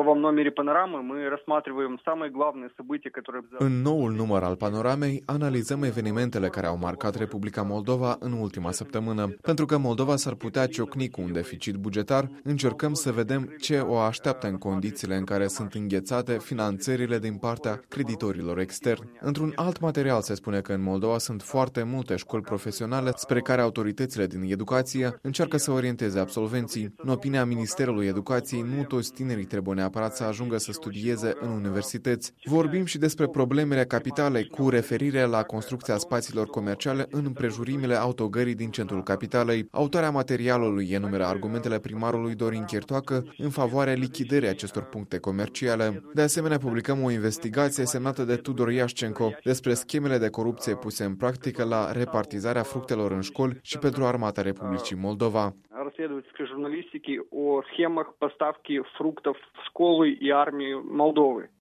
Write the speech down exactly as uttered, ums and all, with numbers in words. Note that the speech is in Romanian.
новом номере «Панорамы» мы рассматриваем самые главные события, которые... În noul număr al Panoramei analizăm evenimentele care au marcat Republica Moldova în ultima săptămână. Pentru că Moldova s-ar putea ciocni cu un deficit bugetar, încercăm să vedem ce o așteaptă în condițiile în care sunt înghețate finanțările din partea creditorilor externi. Într-un alt material se spune că în Moldova sunt foarte multe școli profesionale spre care autoritățile din educație încearcă să orienteze absolvenții. În opinia Ministerului Educației, nu toți tinerii trebuie neapărat să ajungă să studieze în universități. Vorbim și despre problemele capitalei cu referire la construcția spațiilor comerciale în împrejurimile autogării din centrul capitalei. Autoarea materialului enumeră argumentele primarului Dorin Chiertoacă în favoarea lichidării acestor puncte comerciale. De asemenea, publicăm o investigație semnată de Tudor Iașcenco despre schemele de corupție puse în practică la repartizarea fructelor în școli și pentru Armata Republicii Moldova. Расследовательской журналистики о схемах поставки фруктов в школы и армии Молдовы.